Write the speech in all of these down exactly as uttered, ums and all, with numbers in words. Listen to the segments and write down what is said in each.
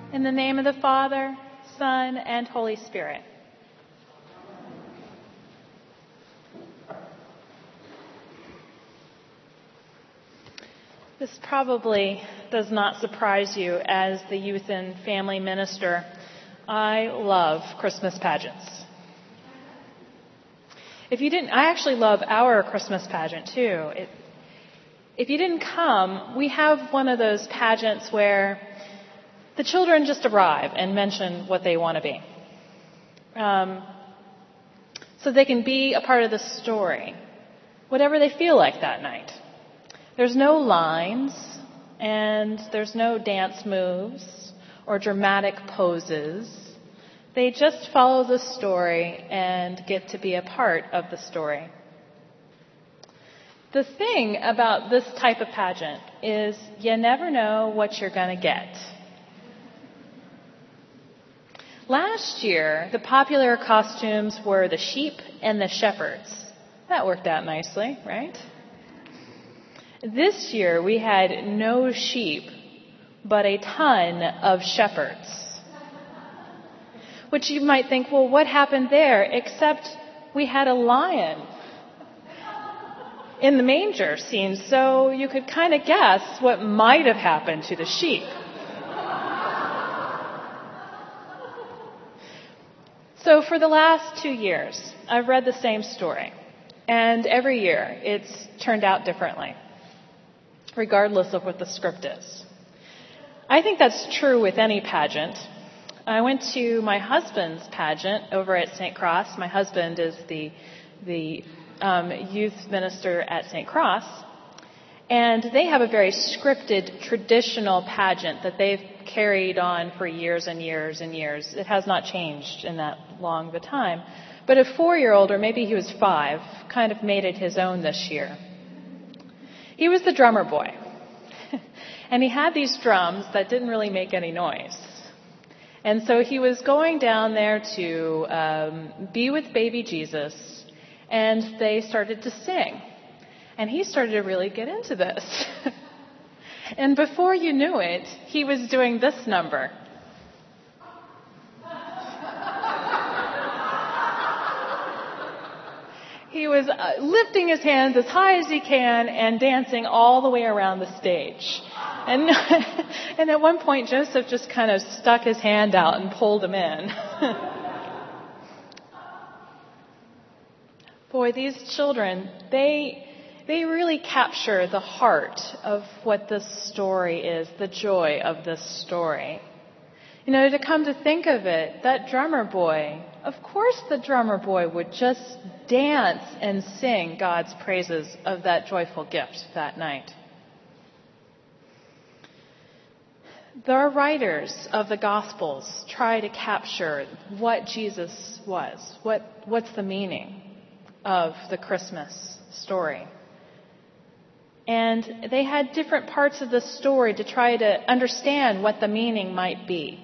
In the name of the Father, Son, and Holy Spirit. This probably does not surprise you as the youth and family minister. I love Christmas pageants. If you didn't, I actually love our Christmas pageant too. It, if you didn't come, we have one of those pageants where the children just arrive and mention what they want to be. Um, so they can be a part of the story, whatever they feel like that night. There's no lines, and there's no dance moves or dramatic poses. They just follow the story and get to be a part of the story. The thing about this type of pageant is you never know what you're going to get. Last year, the popular costumes were the sheep and the shepherds. That worked out nicely, right? This year, we had no sheep, but a ton of shepherds. Which you might think, well, what happened there? Except we had a lion in the manger scene, so you could kind of guess what might have happened to the sheep. So for the last two years, I've read the same story, and every year it's turned out differently, regardless of what the script is. I think that's true with any pageant. I went to my husband's pageant over at Saint Cross. My husband is the the um, youth minister at Saint Cross, and they have a very scripted, traditional pageant that they've carried on for years and years and years. It has not changed in that long of a time. But a four-year-old, or maybe he was five, kind of made it his own this year. He was the drummer boy. And he had these drums that didn't really make any noise. And so he was going down there to um, be with baby Jesus, and they started to sing. And he started to really get into this. And before you knew it, he was doing this number. He was uh, lifting his hands as high as he can and dancing all the way around the stage. And, and at one point, Joseph just kind of stuck his hand out and pulled him in. Boy, these children, they they really capture the heart of what this story is, the joy of this story. You know, to come to think of it, that drummer boy, of course the drummer boy would just dance and sing God's praises of that joyful gift that night. The writers of the Gospels try to capture what Jesus was, what what's the meaning of the Christmas story. And they had different parts of the story to try to understand what the meaning might be.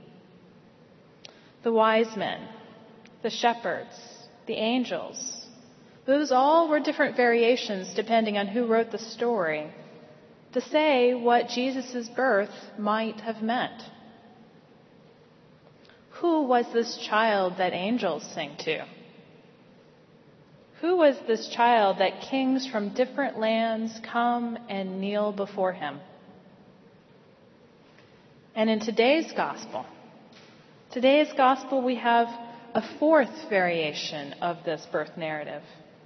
The wise men, the shepherds, the angels, those all were different variations depending on who wrote the story to say what Jesus' birth might have meant. Who was this child that angels sing to? Who was this child that kings from different lands come and kneel before him? And in today's gospel, today's gospel, we have a fourth variation of this birth narrative.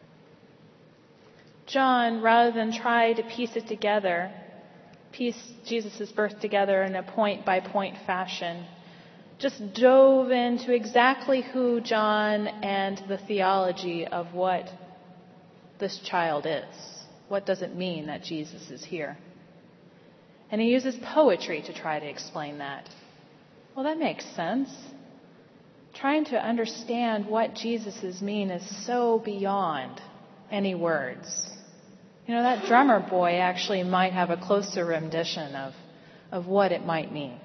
John, rather than try to piece it together, piece Jesus' birth together in a point-by-point fashion, just dove into exactly who John and the theology of what this child is. What does it mean that Jesus is here? And he uses poetry to try to explain that. Well, that makes sense. Trying to understand what Jesus' mean is so beyond any words. You know, that drummer boy actually might have a closer rendition of, of what it might mean.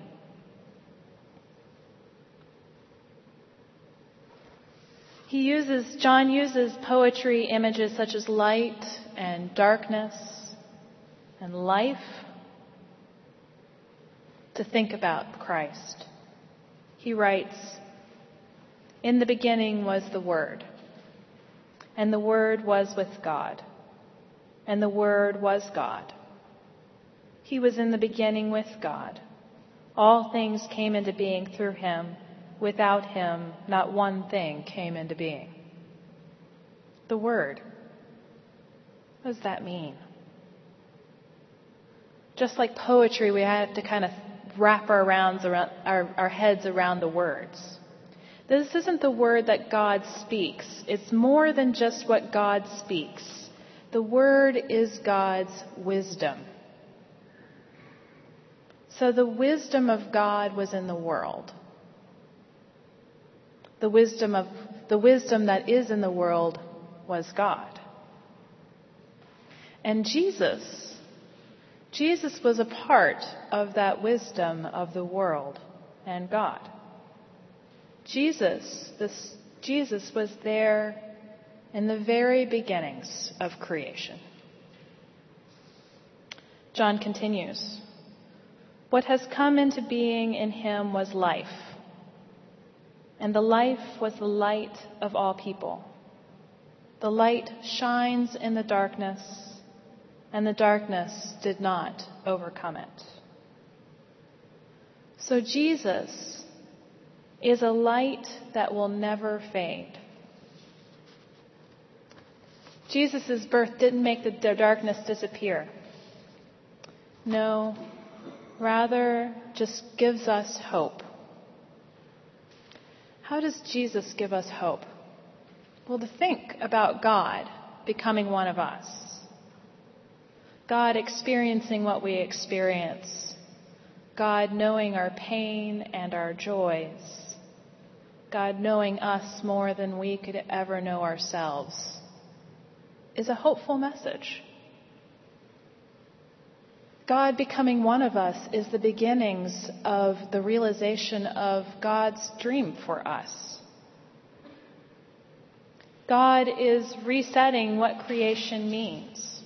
He uses, John uses poetry images such as light and darkness and life to think about Christ. He writes, "In the beginning was the Word, and the Word was with God, and the Word was God. He was in the beginning with God. All things came into being through him. Without him, not one thing came into being." The Word. What does that mean? Just like poetry, we have to kind of wrap our, rounds around, our, our heads around the words. This isn't the word that God speaks. It's more than just what God speaks. The Word is God's wisdom. So the wisdom of God was in the world. The wisdom of the wisdom that is in the world was God. And Jesus, Jesus was a part of that wisdom of the world and God. Jesus, this Jesus was there in the very beginnings of creation. John continues, "What has come into being in him was life, and the life was the light of all people. The light shines in the darkness, and the darkness did not overcome it." So Jesus is a light that will never fade. Jesus' birth didn't make the darkness disappear. No, rather just gives us hope. How does Jesus give us hope? Well, to think about God becoming one of us. God experiencing what we experience. God knowing our pain and our joys. God knowing us more than we could ever know ourselves is a hopeful message. God becoming one of us is the beginnings of the realization of God's dream for us. God is resetting what creation means.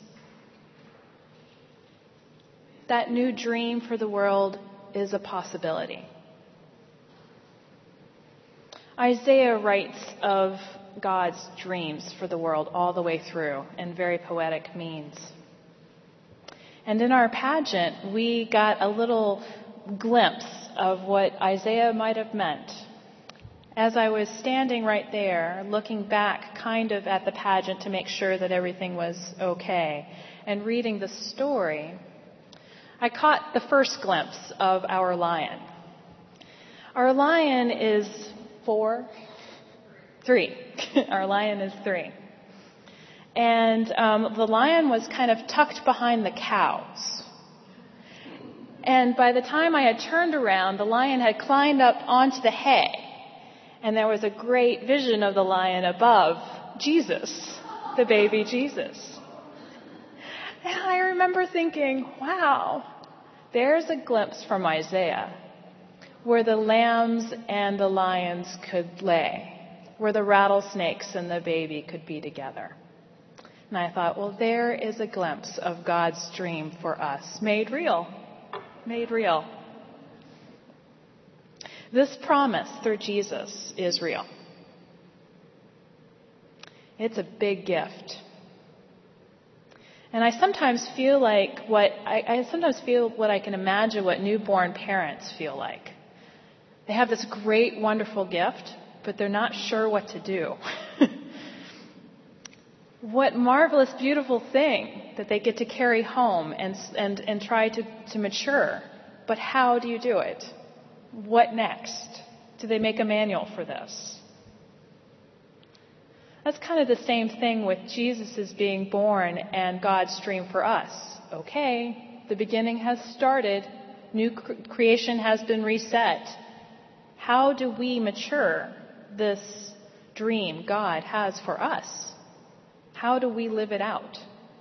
That new dream for the world is a possibility. Isaiah writes of God's dreams for the world all the way through in very poetic means. And in our pageant, we got a little glimpse of what Isaiah might have meant. As I was standing right there, looking back kind of at the pageant to make sure that everything was okay, and reading the story, I caught the first glimpse of our lion. Our lion is four, three. Our lion is three. And um, the lion was kind of tucked behind the cows. And by the time I had turned around, the lion had climbed up onto the hay. And there was a great vision of the lion above Jesus, the baby Jesus. And I remember thinking, wow, there's a glimpse from Isaiah where the lambs and the lions could lay, where the rattlesnakes and the baby could be together. And I thought, well, there is a glimpse of God's dream for us, made real, made real. This promise through Jesus is real. It's a big gift. And I sometimes feel like what I, I sometimes feel what I can imagine what newborn parents feel like. They have this great, wonderful gift, but they're not sure what to do. What marvelous, beautiful thing that they get to carry home and and and try to, to mature. But how do you do it? What next? Do they make a manual for this? That's kind of the same thing with Jesus' being born and God's dream for us. Okay, the beginning has started. New cre- creation has been reset. How do we mature this dream God has for us? How do we live it out?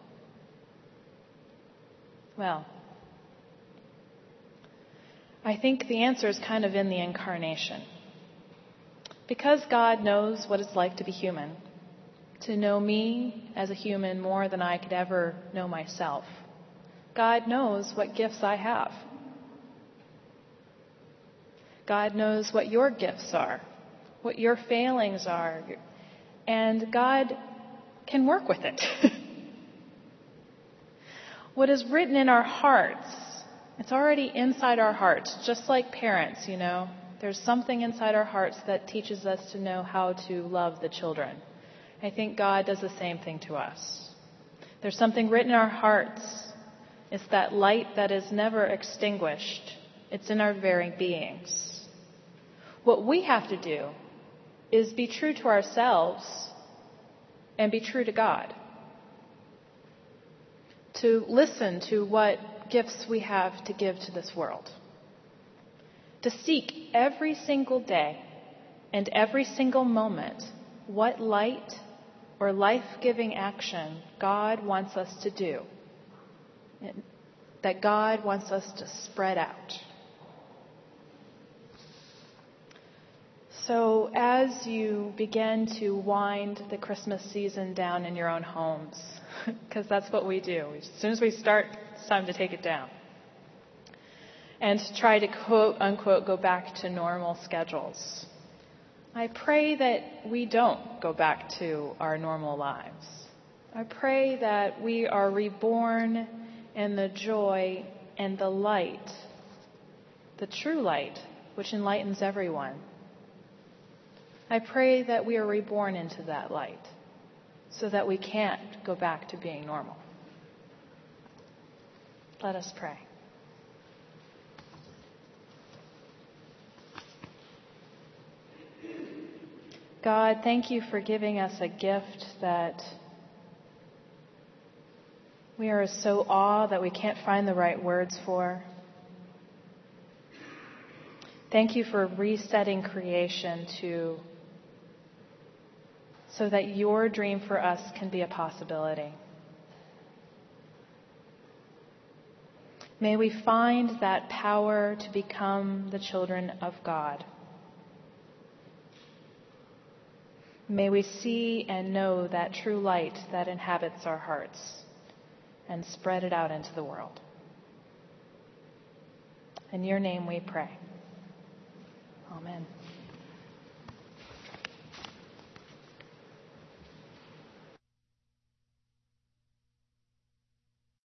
Well, I think the answer is kind of in the incarnation. Because God knows what it's like to be human, to know me as a human more than I could ever know myself. God knows what gifts I have. God knows what your gifts are, what your failings are, and God can work with it. What is written in our hearts, it's already inside our hearts, just like parents, you know. There's something inside our hearts that teaches us to know how to love the children. I think God does the same thing to us. There's something written in our hearts. It's that light that is never extinguished. It's in our very beings. What we have to do is be true to ourselves and be true to God. To listen to what gifts we have to give to this world. To seek every single day and every single moment what light or life-giving action God wants us to do, that God wants us to spread out. So as you begin to wind the Christmas season down in your own homes, because that's what we do. As soon as we start, it's time to take it down. And to try to quote unquote go back to normal schedules. I pray that we don't go back to our normal lives. I pray that we are reborn in the joy and the light, the true light, which enlightens everyone. I pray that we are reborn into that light so that we can't go back to being normal. Let us pray. God, thank you for giving us a gift that we are so awed that we can't find the right words for. Thank you for resetting creation to so that your dream for us can be a possibility. May we find that power to become the children of God. May we see and know that true light that inhabits our hearts and spread it out into the world. In your name we pray. Amen.